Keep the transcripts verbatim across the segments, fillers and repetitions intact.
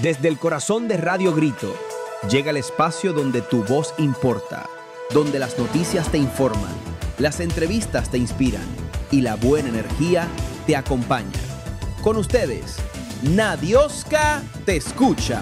Desde el corazón de Radio Grito, llega el espacio donde tu voz importa, donde las noticias te informan, las entrevistas te inspiran y la buena energía te acompaña. Con ustedes, Nadioska te escucha.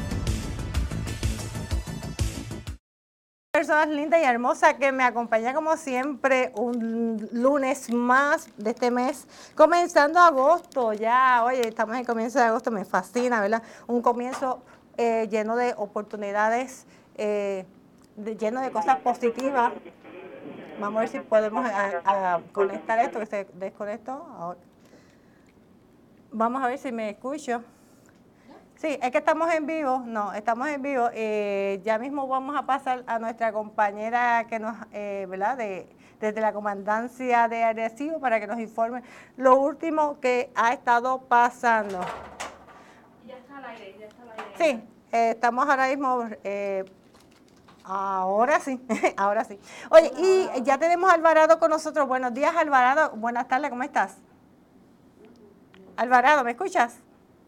Personas lindas y hermosas que me acompañan como siempre un lunes más de este mes, comenzando agosto ya. Oye, estamos en el comienzo de agosto, me fascina, ¿verdad? Un comienzo eh, lleno de oportunidades, eh, de, lleno de cosas positivas. Vamos a ver si podemos a, a conectar esto, que se desconectó. Ahora. Vamos a ver si me escucho. Sí, es que estamos en vivo, no, estamos en vivo. Eh, ya mismo vamos a pasar a nuestra compañera que nos, eh, ¿verdad? De, desde la comandancia de Arecibo para que nos informe lo último que ha estado pasando. Ya está al aire, ya está al aire. Sí, eh, estamos ahora mismo, eh, ahora sí, ahora sí. Oye, y ya tenemos a Alvarado con nosotros. Buenos días, Alvarado. Buenas tardes, ¿cómo estás? Alvarado, ¿me escuchas?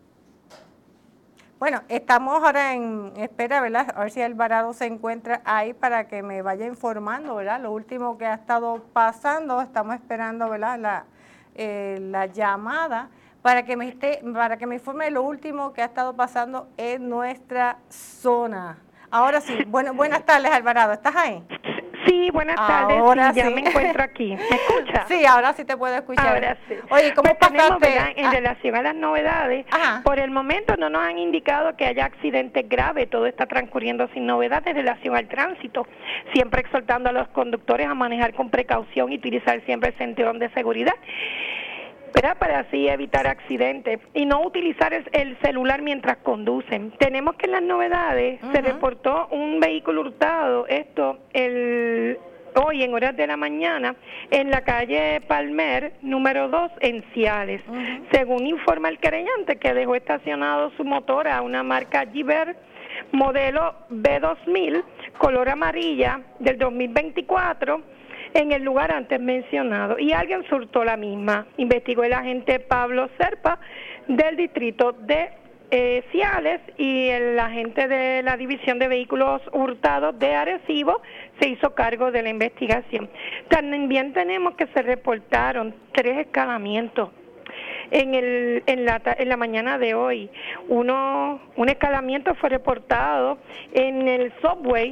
Bueno, estamos ahora en espera, ¿verdad? A ver si Alvarado se encuentra ahí para que me vaya informando, ¿verdad? Lo último que ha estado pasando, estamos esperando, ¿verdad? La, eh, la llamada para que me esté, para que me informe lo último que ha estado pasando en nuestra zona. Ahora sí, bueno, buenas tardes, Alvarado, ¿estás ahí? Sí, buenas tardes, ahora sí, ya sí. me encuentro aquí. ¿Me escucha? Sí, ahora sí te puedo escuchar. Ahora sí. Oye, ¿cómo pues tenemos, pasaste? ¿verdad? En Ah. relación a las novedades, Ajá. por el momento no nos han indicado que haya accidentes graves, todo está transcurriendo sin novedades en relación al tránsito, siempre exhortando a los conductores a manejar con precaución y utilizar siempre el cinturón de seguridad, ¿verdad? Para así evitar accidentes y no utilizar el, el celular mientras conducen. Tenemos que en las novedades uh-huh. se reportó un vehículo hurtado, esto el hoy en horas de la mañana en la calle Palmer número dos en Ciales. Uh-huh. Según informa el querellante que dejó estacionado su motor a una marca Giver modelo B dos mil color amarilla del dos mil veinticuatro en el lugar antes mencionado y alguien surtó la misma. Investigó el agente Pablo Serpa del distrito de eh, Ciales y el agente de la división de vehículos hurtados de Arecibo se hizo cargo de la investigación. También tenemos que se reportaron tres escalamientos en el en la en la mañana de hoy. Uno un escalamiento fue reportado en el subway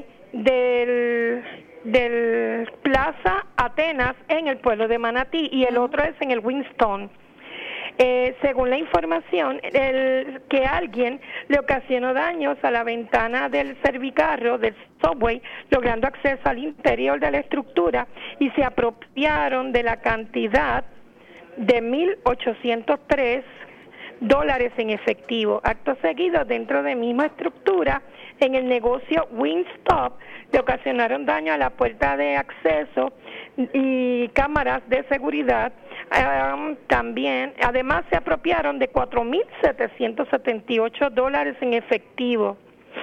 del del Plaza Atenas en el pueblo de Manatí y el uh-huh. otro es en el Winston. Eh, según la información, el, que alguien le ocasionó daños a la ventana del servicarro del subway, logrando acceso al interior de la estructura y se apropiaron de la cantidad de mil ochocientos tres dólares en efectivo. Acto seguido, dentro de misma estructura, en el negocio Wingstop, le ocasionaron daño a la puerta de acceso y cámaras de seguridad. Um, también, además, se apropiaron de cuatro mil setecientos setenta y ocho dólares en efectivo.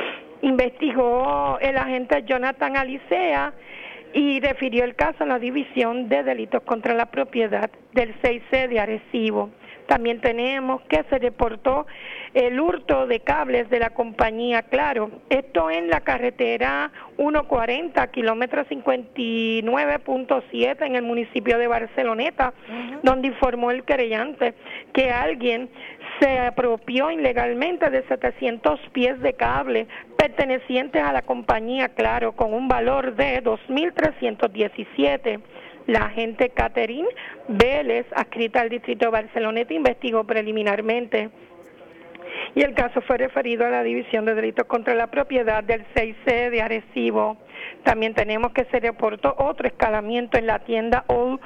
Investigó el agente Jonathan Alicea y refirió el caso a la División de Delitos contra la Propiedad del seis C de Arecibo. También tenemos que se reportó el hurto de cables de la compañía Claro. Esto en la carretera ciento cuarenta, kilómetro cincuenta y nueve punto siete en el municipio de Barceloneta, uh-huh. donde informó el querellante que alguien se apropió ilegalmente de setecientos pies de cable pertenecientes a la compañía Claro con un valor de dos mil trescientos diecisiete. La agente Catherine Vélez, adscrita al distrito de Barceloneta, investigó preliminarmente y el caso fue referido a la División de Delitos contra la Propiedad del seis C de Arecibo. También tenemos que se reportó otro escalamiento en la tienda All,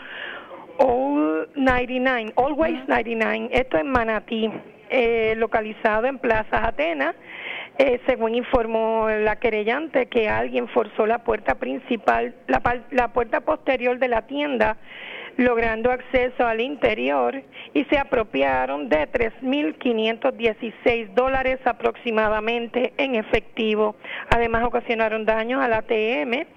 All noventa y nueve, Always noventa y nueve, esto en Manatí, eh, localizado en Plaza Atenas. Eh, según informó la querellante, que alguien forzó la puerta principal, la, la puerta posterior de la tienda, logrando acceso al interior y se apropiaron de tres mil quinientos dieciséis dólares aproximadamente en efectivo. Además, ocasionaron daños al A T M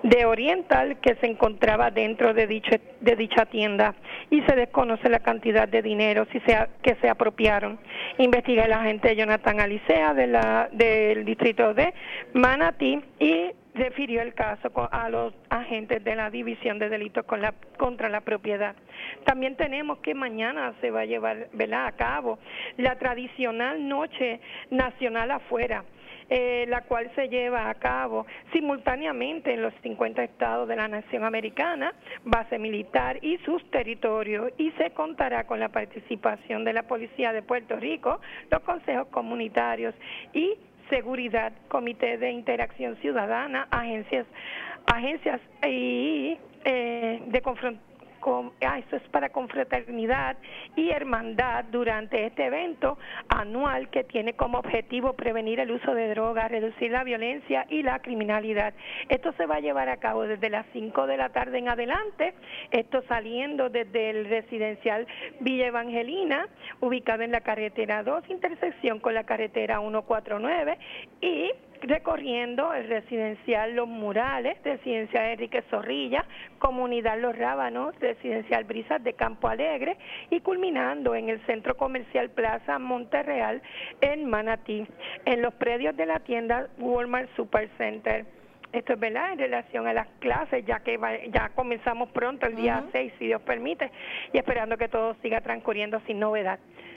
de Oriental que se encontraba dentro de dicha, de dicha tienda y se desconoce la cantidad de dinero si sea, que se apropiaron. Investiga el agente Jonathan Alicea de la, del distrito de Manatí y refirió el caso a los agentes de la División de Delitos con la, contra la Propiedad. También tenemos que mañana se va a llevar, ¿verdad?, a cabo la tradicional Noche Nacional Afuera, eh, la cual se lleva a cabo simultáneamente en los cincuenta estados de la nación americana, base militar y sus territorios, y se contará con la participación de la Policía de Puerto Rico, los consejos comunitarios y seguridad, comité de interacción ciudadana, agencias, agencias y eh, de confrontación. Ah, eso es para confraternidad y hermandad durante este evento anual que tiene como objetivo prevenir el uso de drogas, reducir la violencia y la criminalidad. Esto se va a llevar a cabo desde las cinco de la tarde en adelante, esto saliendo desde el residencial Villa Evangelina, ubicado en la carretera dos, intersección con la carretera ciento cuarenta y nueve, y recorriendo el residencial Los Murales, residencial Enrique Zorrilla, comunidad Los Rábanos, residencial Brisas de Campo Alegre, y culminando en el centro comercial Plaza Monterreal en Manatí, en los predios de la tienda Walmart Supercenter. Esto es verdad en relación a las clases, ya que va, ya comenzamos pronto el día uh-huh. seis, si Dios permite, y esperando que todo siga transcurriendo sin novedad.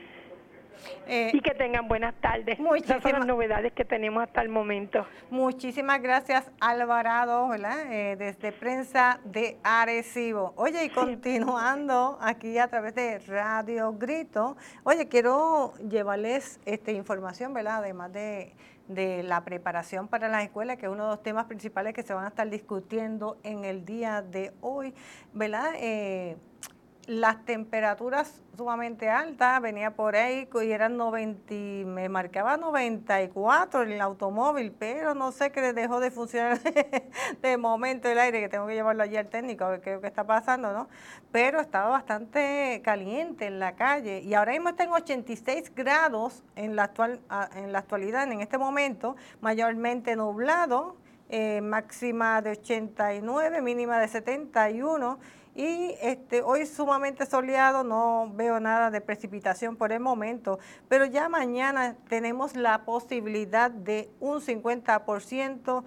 Eh, y que tengan buenas tardes. Esas son las novedades que tenemos hasta el momento. Muchísimas gracias, Alvarado, ¿verdad? Eh, desde Prensa de Arecibo. Oye, y continuando aquí a través de Radio Grito, oye, quiero llevarles esta información, ¿verdad? Además de, de la preparación para las escuelas, que es uno de los temas principales que se van a estar discutiendo en el día de hoy, ¿verdad? Eh, Las temperaturas sumamente altas, venía por ahí y eran noventa, me marcaba noventa y cuatro en el automóvil, pero no sé qué dejó de funcionar de momento el aire, que tengo que llevarlo allí al técnico a ver qué es lo que está pasando, ¿no? Pero estaba bastante caliente en la calle y ahora mismo está en ochenta y seis grados en la, actual, en la actualidad, en este momento, mayormente nublado, eh, máxima de ochenta y nueve, mínima de setenta y uno. Y este, hoy sumamente soleado, no veo nada de precipitación por el momento, pero ya mañana tenemos la posibilidad de un cincuenta por ciento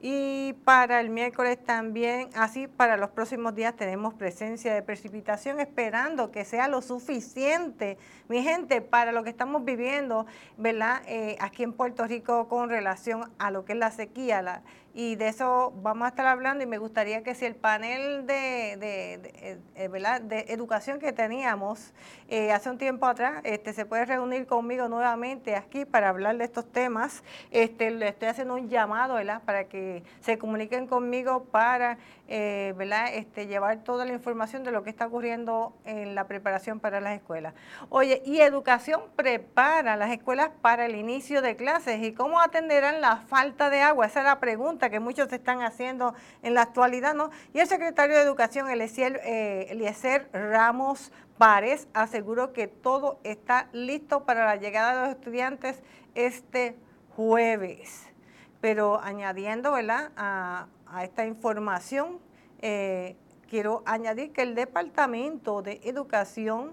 y para el miércoles también, así para los próximos días tenemos presencia de precipitación, esperando que sea lo suficiente, mi gente, para lo que estamos viviendo, ¿verdad? Eh, aquí en Puerto Rico con relación a lo que es la sequía, la, y de eso vamos a estar hablando, y me gustaría que si el panel de, de, de, de, ¿verdad? de educación que teníamos eh, hace un tiempo atrás, este, se puede reunir conmigo nuevamente aquí para hablar de estos temas. Este, le estoy haciendo un llamado, ¿verdad? Para que se comuniquen conmigo para eh, ¿verdad? Este, llevar toda la información de lo que está ocurriendo en la preparación para las escuelas. Oye, y educación prepara las escuelas para el inicio de clases, ¿y cómo atenderán la falta de agua? Esa es la pregunta que muchos se están haciendo en la actualidad, ¿no? Y el secretario de Educación, Eliezer, eh, Eliezer Ramos Párez, aseguró que todo está listo para la llegada de los estudiantes este jueves. Pero añadiendo, ¿verdad?, a, a esta información, eh, quiero añadir que el Departamento de Educación,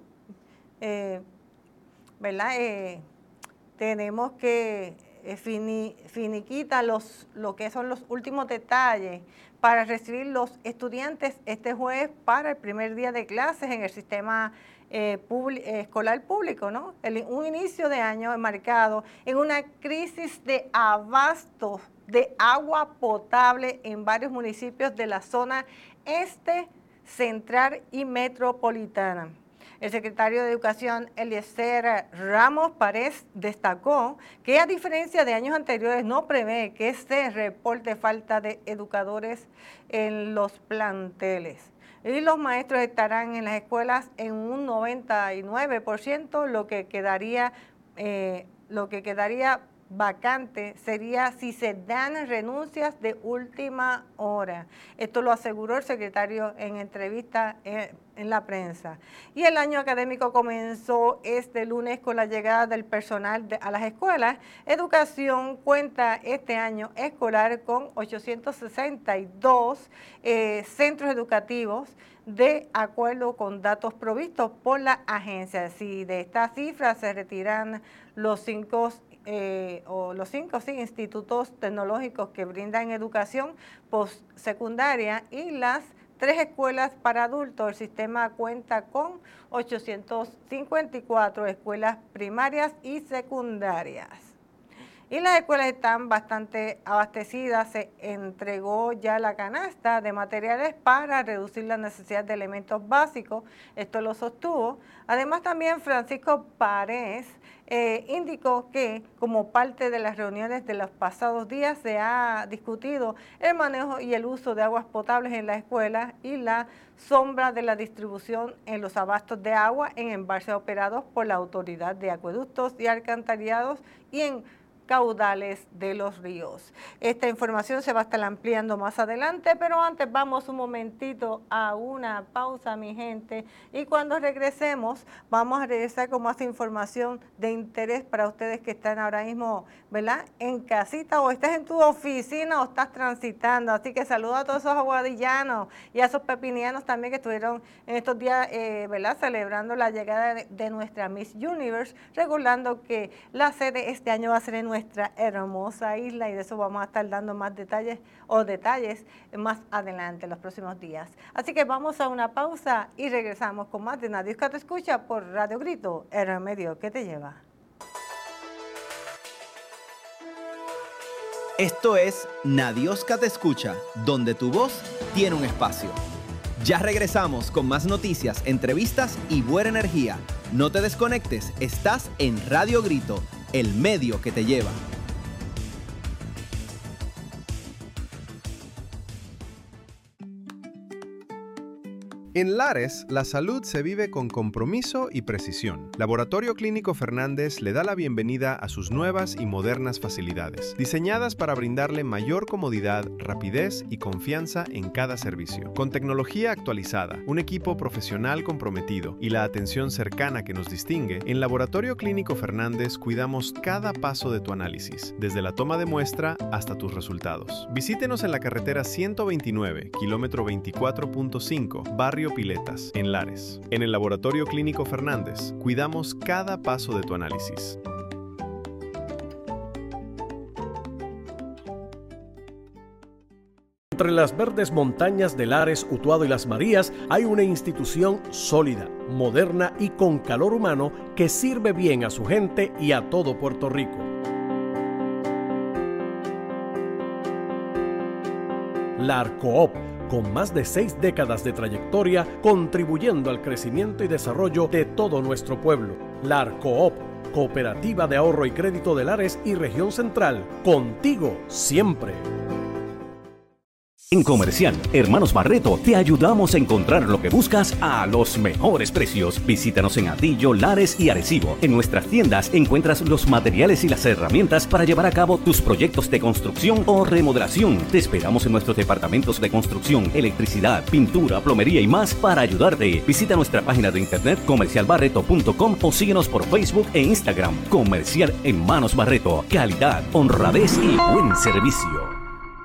eh, ¿verdad?, eh, tenemos que eh, fini, finiquita los, lo que son los últimos detalles para recibir los estudiantes este jueves para el primer día de clases en el sistema eh, publi, eh, escolar público, ¿no? El, un inicio de año marcado en una crisis de abasto de agua potable en varios municipios de la zona este, central y metropolitana. El secretario de Educación, Eliezer Ramos Párez, destacó que a diferencia de años anteriores no prevé que se reporte falta de educadores en los planteles. Y los maestros estarán en las escuelas en un noventa y nueve por ciento, lo que quedaría, eh, lo que quedaría vacante sería si se dan renuncias de última hora. Esto lo aseguró el secretario en entrevista en, en la prensa. Y el año académico comenzó este lunes con la llegada del personal de, a las escuelas. Educación cuenta este año escolar con ochocientos sesenta y dos eh, centros educativos, de acuerdo con datos provistos por la agencia. Si de esta cifra se retiran los cinco Eh, o los cinco sí, institutos tecnológicos que brindan educación postsecundaria y las tres escuelas para adultos, el sistema cuenta con ochocientas cincuenta y cuatro escuelas primarias y secundarias. Y las escuelas están bastante abastecidas, se entregó ya la canasta de materiales para reducir la necesidad de elementos básicos, esto lo sostuvo. Además también Francisco Párez eh, indicó que como parte de las reuniones de los pasados días se ha discutido el manejo y el uso de aguas potables en las escuelas y la sombra de la distribución en los abastos de agua en embalses operados por la Autoridad de Acueductos y Alcantarillados y en caudales de los ríos. Esta información se va a estar ampliando más adelante, pero antes vamos un momentito a una pausa, mi gente, y cuando regresemos vamos a regresar con más información de interés para ustedes que están ahora mismo, ¿verdad?, en casita o estás en tu oficina o estás transitando, así que saludo a todos esos aguadillanos y a esos pepinianos también que estuvieron en estos días, eh, ¿verdad?, celebrando la llegada de, de nuestra Miss Universe, recordando que la sede este año va a ser en nuestra hermosa isla y de eso vamos a estar dando más detalles o detalles más adelante en los próximos días. Así que vamos a una pausa y regresamos con más de Nadiosca Te Escucha por Radio Grito, el remedio que te lleva. Esto es Nadiosca Te Escucha, donde tu voz tiene un espacio. Ya regresamos con más noticias, entrevistas y buena energía. No te desconectes, estás en Radio Grito, el medio que te lleva. En Lares, la salud se vive con compromiso y precisión. Laboratorio Clínico Fernández le da la bienvenida a sus nuevas y modernas facilidades, diseñadas para brindarle mayor comodidad, rapidez y confianza en cada servicio. Con tecnología actualizada, un equipo profesional comprometido y la atención cercana que nos distingue, en Laboratorio Clínico Fernández cuidamos cada paso de tu análisis, desde la toma de muestra hasta tus resultados. Visítenos en la carretera ciento veintinueve, kilómetro veinticuatro punto cinco, barrio Piletas, en Lares. En el Laboratorio Clínico Fernández, cuidamos cada paso de tu análisis. Entre las verdes montañas de Lares, Utuado y Las Marías hay una institución sólida, moderna y con calor humano que sirve bien a su gente y a todo Puerto Rico. La Arcoop, con más de seis décadas de trayectoria, contribuyendo al crecimiento y desarrollo de todo nuestro pueblo. La Arcoop, Cooperativa de Ahorro y Crédito de Lares y Región Central, contigo siempre. En Comercial Hermanos Barreto te ayudamos a encontrar lo que buscas a los mejores precios. Visítanos en Atillo, Lares y Arecibo. En nuestras tiendas encuentras los materiales y las herramientas para llevar a cabo tus proyectos de construcción o remodelación. Te esperamos en nuestros departamentos de construcción, electricidad, pintura, plomería y más para ayudarte. Visita nuestra página de internet comercial barreto punto com o síguenos por Facebook e Instagram. Comercial Hermanos Barreto. Calidad, honradez y buen servicio.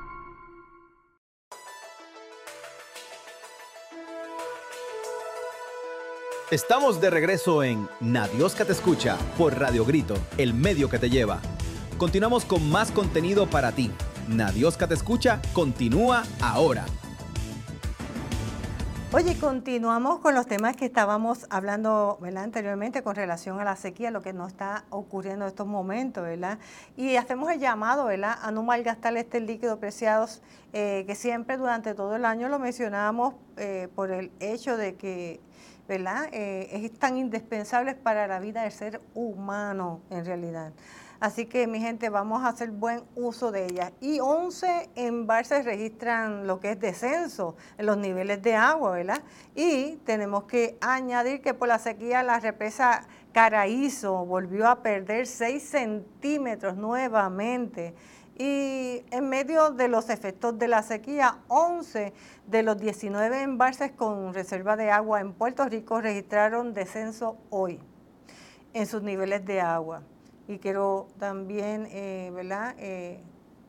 Estamos de regreso en Nadiosca Te Escucha por Radio Grito, el medio que te lleva. Continuamos con más contenido para ti. Nadiosca Te Escucha continúa ahora. Oye, continuamos con los temas que estábamos hablando, ¿verdad?, anteriormente con relación a la sequía, lo que nos está ocurriendo en estos momentos, ¿verdad? Y hacemos el llamado, ¿verdad?, a no malgastar este líquido preciado eh, que siempre durante todo el año lo mencionamos eh, por el hecho de que, ¿verdad?, Eh, es tan indispensable para la vida del ser humano en realidad. Así que, mi gente, vamos a hacer buen uso de ellas. Y once embalses registran lo que es descenso en los niveles de agua, ¿verdad? Y tenemos que añadir que por la sequía la represa Caraízo volvió a perder seis centímetros nuevamente. Y en medio de los efectos de la sequía, once de los diecinueve embalses con reserva de agua en Puerto Rico registraron descenso hoy en sus niveles de agua. Y quiero también, eh, ¿verdad?, eh,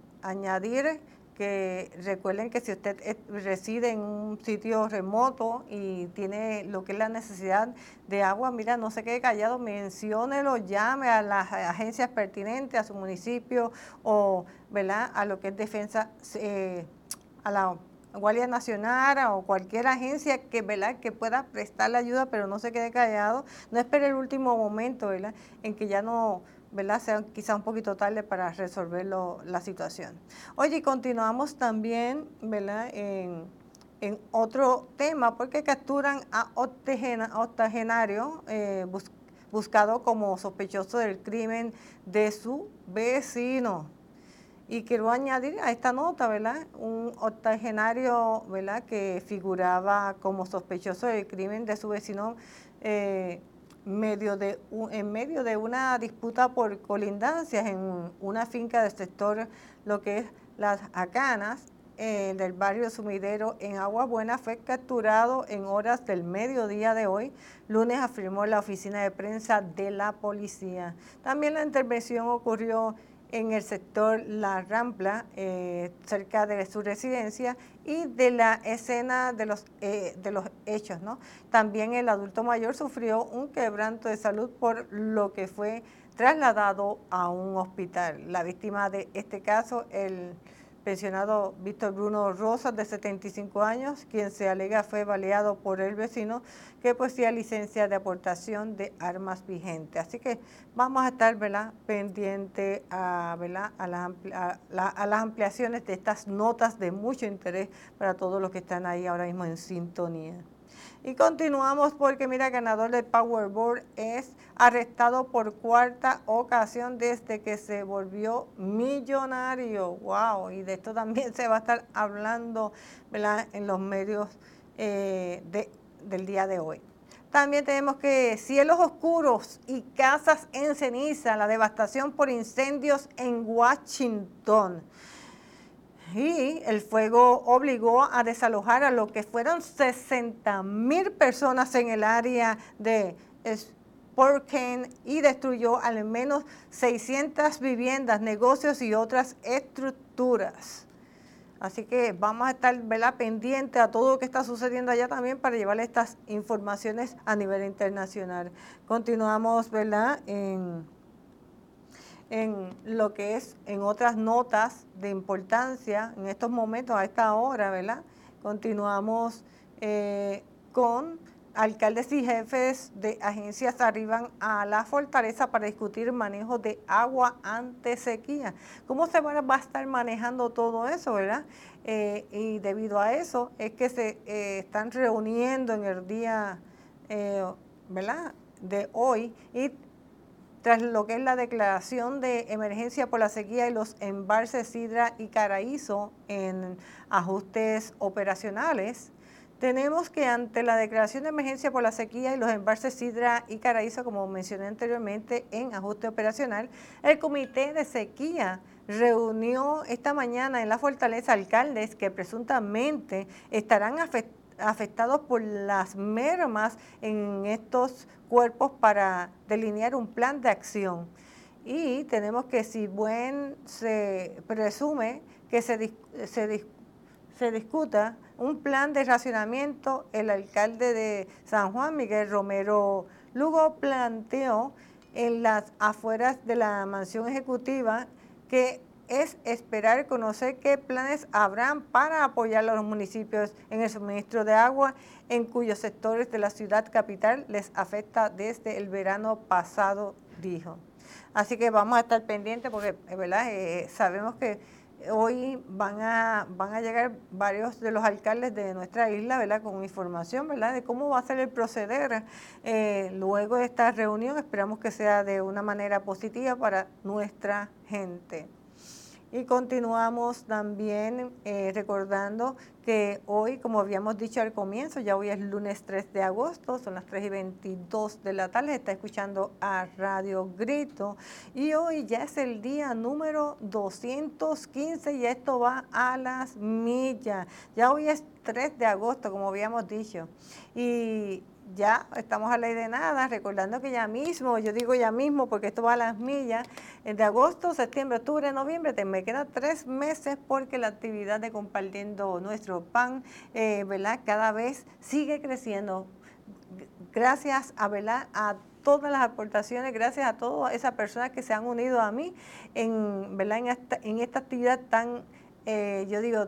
añadir que recuerden que si usted es, reside en un sitio remoto y tiene lo que es la necesidad de agua, mira, no se quede callado, menciónelo, llame a las agencias pertinentes, a su municipio o, ¿verdad?, a lo que es defensa, eh, a la Guardia Nacional o cualquier agencia que, ¿verdad?, que pueda prestarle ayuda, pero no se quede callado, no espere el último momento, ¿verdad?, en que ya no, ¿verdad?, sea quizá un poquito tarde para resolver lo, la situación. Oye, continuamos también, ¿verdad?, en, en otro tema, porque capturan a octogenario eh, bus, buscado como sospechoso del crimen de su vecino. Y quiero añadir a esta nota, ¿verdad?, un octogenario, ¿verdad?, que figuraba como sospechoso del crimen de su vecino eh, medio de un, en medio de una disputa por colindancias en una finca del sector, lo que es Las Acanas, eh, del barrio Sumidero en Agua Buena, fue capturado en horas del mediodía de hoy, lunes, afirmó la oficina de prensa de la policía. También la intervención ocurrió en el sector La Rampla, eh, cerca de su residencia y de la escena de los, eh, de los hechos, ¿no? También el adulto mayor sufrió un quebranto de salud, por lo que fue trasladado a un hospital. La víctima de este caso, el pensionado Víctor Bruno Rosas, de setenta y cinco años, quien se alega fue baleado por el vecino que poseía licencia de aportación de armas vigente. Así que vamos a estar, ¿verdad?, pendiente a, ¿verdad?, a, las a, la, a las ampliaciones de estas notas de mucho interés para todos los que están ahí ahora mismo en sintonía. Y continuamos porque, mira, ganador del Powerball es arrestado por cuarta ocasión desde que se volvió millonario. ¡Wow! Y de esto también se va a estar hablando, ¿verdad?, en los medios eh, de, del día de hoy. También tenemos que cielos oscuros y casas en ceniza, la devastación por incendios en Washington. Y el fuego obligó a desalojar a lo que fueron sesenta mil personas en el área de Spokane y destruyó al menos seiscientas viviendas, negocios y otras estructuras. Así que vamos a estar, ¿verdad?, pendientes a todo lo que está sucediendo allá también para llevarle estas informaciones a nivel internacional. Continuamos, ¿verdad?, en... en lo que es en otras notas de importancia en estos momentos, a esta hora, ¿verdad? Continuamos eh, con alcaldes y jefes de agencias arriban a la fortaleza para discutir manejo de agua ante sequía. ¿Cómo se va a estar manejando todo eso, verdad? Eh, y debido a eso es que se eh, están reuniendo en el día, eh, ¿verdad?, de hoy, y tras lo que es la declaración de emergencia por la sequía y los embalses Sidra y Caraízo en ajustes operacionales, tenemos que ante la declaración de emergencia por la sequía y los embalses Sidra y Caraízo, como mencioné anteriormente, en ajuste operacional, el Comité de Sequía reunió esta mañana en la Fortaleza alcaldes que presuntamente estarán afectados afectados por las mermas en estos cuerpos para delinear un plan de acción. Y tenemos que, si buen se presume que se, se, se discuta un plan de racionamiento, el alcalde de San Juan, Miguel Romero Lugo, planteó en las afueras de la mansión ejecutiva que es esperar conocer qué planes habrán para apoyar a los municipios en el suministro de agua, en cuyos sectores de la ciudad capital les afecta desde el verano pasado, dijo. Así que vamos a estar pendientes porque, ¿verdad?, eh, sabemos que hoy van a, van a llegar varios de los alcaldes de nuestra isla, ¿verdad?, con información, ¿verdad?, de cómo va a ser el proceder eh, luego de esta reunión. Esperamos que sea de una manera positiva para nuestra gente. Y continuamos también eh, recordando que hoy, como habíamos dicho al comienzo, ya hoy es lunes tres de agosto, son las tres y veintidós de la tarde, está escuchando a Radio Grito y hoy ya es el día número doscientos quince y esto va a las millas. Ya hoy es tres de agosto, como habíamos dicho, y ya estamos a ley de nada, recordando que ya mismo, yo digo ya mismo porque esto va a las millas, de agosto, septiembre, octubre, noviembre, te me quedan tres meses porque la actividad de compartiendo nuestro pan, eh, ¿verdad?, cada vez sigue creciendo. Gracias a, ¿verdad?, a todas las aportaciones, gracias a todas esas personas que se han unido a mí en, ¿verdad?, en, esta, en esta actividad tan, eh, yo digo,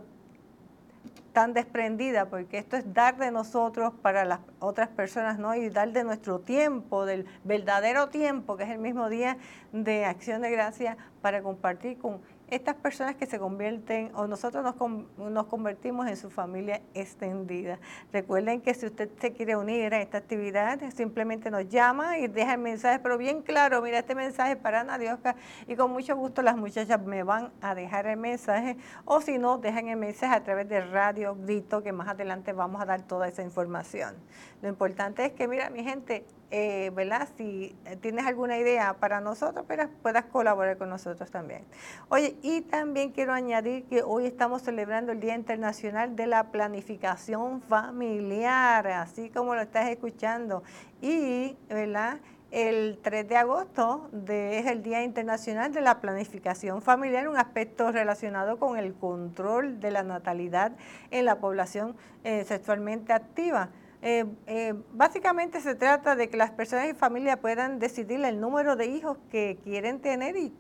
tan desprendida, porque esto es dar de nosotros para las otras personas, ¿no?, y dar de nuestro tiempo, del verdadero tiempo, que es el mismo día de Acción de Gracias, para compartir con estas personas que se convierten, o nosotros nos, nos convertimos en su familia extendida. Recuerden que si usted se quiere unir a esta actividad, simplemente nos llama y deja el mensaje, pero bien claro, mira, este mensaje para Ana Diosca, y con mucho gusto las muchachas me van a dejar el mensaje, o si no, dejan el mensaje a través de Radio Grito, que más adelante vamos a dar toda esa información. Lo importante es que, mira, mi gente, Eh, ¿verdad?, si tienes alguna idea para nosotros, pero puedas colaborar con nosotros también. Oye, y también quiero añadir que hoy estamos celebrando el Día Internacional de la Planificación Familiar, así como lo estás escuchando. Y, ¿verdad?, el tres de agosto de, es el Día Internacional de la Planificación Familiar, un aspecto relacionado con el control de la natalidad en la población eh, sexualmente activa. Eh, eh, básicamente se trata de que las personas y familias puedan decidir el número de hijos que quieren tener y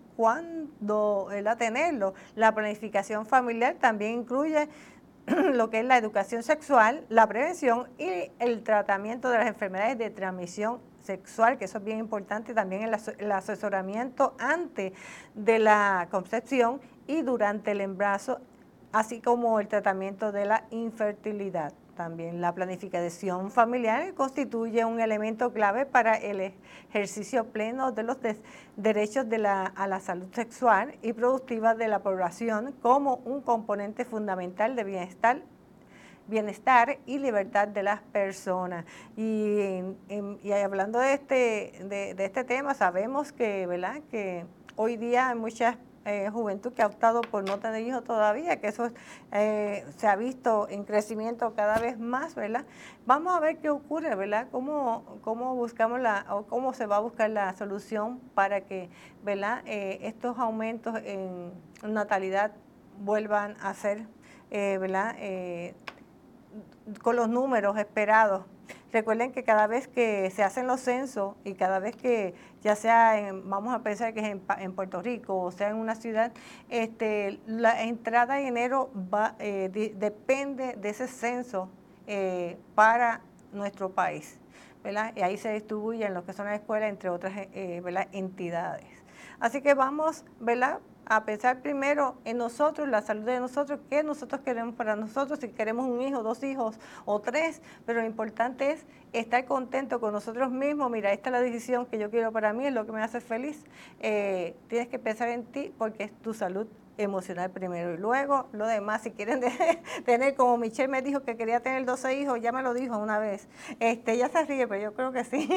cuándo ¿verdad?, tenerlo. La planificación familiar también incluye lo que es la educación sexual, la prevención y el tratamiento de las enfermedades de transmisión sexual, que eso es bien importante, también el, as el asesoramiento antes de la concepción y durante el embarazo, así como el tratamiento de la infertilidad. También la planificación familiar constituye un elemento clave para el ejercicio pleno de los de derechos de la, a la salud sexual y productiva de la población como un componente fundamental de bienestar, bienestar y libertad de las personas. Y, en, y hablando de este, de, de este tema, sabemos que, ¿verdad?, que hoy día hay muchas Eh, juventud que ha optado por no tener hijos todavía, que eso eh, se ha visto en crecimiento cada vez más, ¿verdad? Vamos a ver qué ocurre, ¿verdad? Cómo, cómo buscamos la, o cómo se va a buscar la solución para que, ¿verdad?, eh, estos aumentos en natalidad vuelvan a ser, eh, ¿verdad?, eh, con los números esperados. Recuerden que cada vez que se hacen los censos y cada vez que, ya sea, en, vamos a pensar que es en, en Puerto Rico o sea en una ciudad, este, la entrada de dinero va, eh, de, depende de ese censo eh, para nuestro país, ¿verdad? Y ahí se distribuyen lo que son las escuelas, entre otras eh, ¿verdad?, entidades. Así que vamos, ¿verdad?, a pensar primero en nosotros, la salud de nosotros, qué nosotros queremos para nosotros, si queremos un hijo, dos hijos o tres, pero lo importante es estar contento con nosotros mismos. Mira, esta es la decisión que yo quiero para mí, es lo que me hace feliz. Eh, tienes que pensar en ti porque es tu salud emocional primero y luego lo demás. Si quieren de, tener, como Michelle me dijo que quería tener doce hijos, ya me lo dijo una vez. Este, ella se ríe, pero yo creo que sí.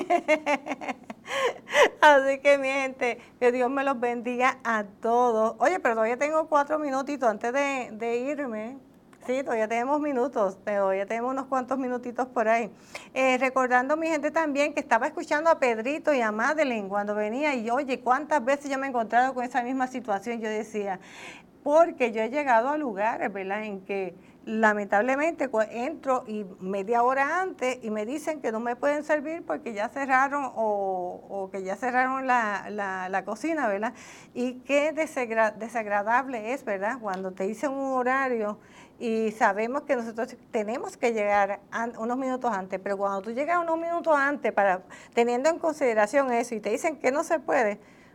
Así que, mi gente, que Dios me los bendiga a todos. Oye, pero todavía tengo cuatro minutitos antes de, de irme. Sí, todavía tenemos minutos, todavía tenemos unos cuantos minutitos por ahí. Eh, recordando, mi gente, también que estaba escuchando a Pedrito y a Madeline cuando venía y, oye, cuántas veces yo me he encontrado con esa misma situación. Yo decía, porque yo he llegado a lugares, ¿verdad?, en que lamentablemente entro y media hora antes y me dicen que no me pueden servir porque ya cerraron o, o que ya cerraron la, la, la cocina, ¿verdad? Y qué desagra desagradable es, ¿verdad?, cuando te dicen un horario y sabemos que nosotros tenemos que llegar unos minutos antes, pero cuando tú llegas unos minutos antes, para teniendo en consideración eso y te dicen que no se puede,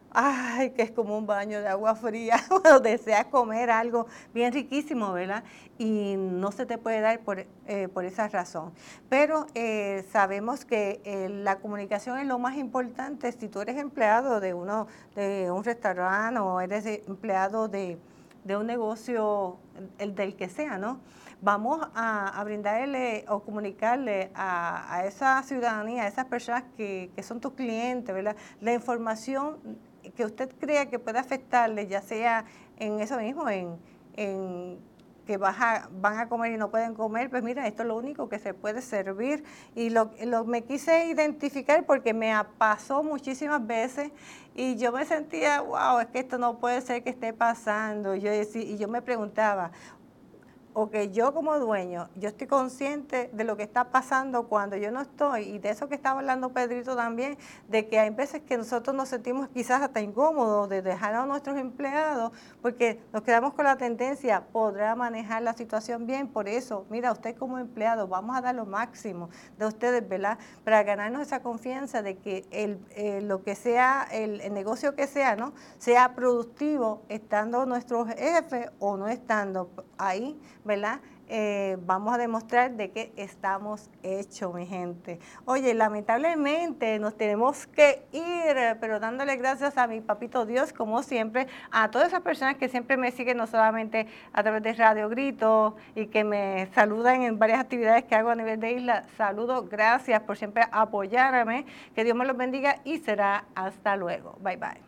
ay, que es como un baño de agua fría, cuando deseas comer algo bien riquísimo, ¿verdad? Y no se te puede dar por, eh, por esa razón. Pero eh, sabemos que eh, la comunicación es lo más importante. Si tú eres empleado de, uno, de un restaurante o eres empleado de, de un negocio, el del que sea, ¿no? Vamos a, a brindarle o comunicarle a, a esa ciudadanía, a esas personas que, que son tus clientes, ¿verdad? La información que usted crea que puede afectarle, ya sea en eso mismo, en, en que baja, van a comer y no pueden comer, pues mira, esto es lo único que se puede servir. Y lo, lo me quise identificar porque me pasó muchísimas veces y yo me sentía, wow, es que esto no puede ser que esté pasando. Yo decía, y yo me preguntaba, o que yo como dueño, yo estoy consciente de lo que está pasando cuando yo no estoy, y de eso que estaba hablando Pedrito también, de que hay veces que nosotros nos sentimos quizás hasta incómodos de dejar a nuestros empleados, porque nos quedamos con la tendencia, podrá manejar la situación bien. Por eso, mira, usted como empleado, vamos a dar lo máximo de ustedes, ¿verdad? Para ganarnos esa confianza de que el, eh, lo que sea, el, el negocio que sea, ¿no? Sea productivo, estando nuestro jefe o no estando ahí, ¿verdad? Eh, vamos a demostrar de qué estamos hechos, mi gente. Oye, lamentablemente nos tenemos que ir, pero dándole gracias a mi papito Dios, como siempre, a todas esas personas que siempre me siguen, no solamente a través de Radio Grito y que me saludan en varias actividades que hago a nivel de isla. Saludos, gracias por siempre apoyarme. Que Dios me los bendiga y será hasta luego. Bye, bye.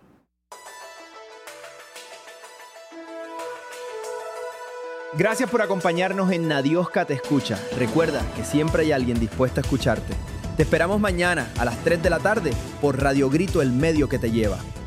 Gracias por acompañarnos en Nadiosca Te Escucha. Recuerda que siempre hay alguien dispuesto a escucharte. Te esperamos mañana a las tres de la tarde por Radio Grito, el medio que te lleva.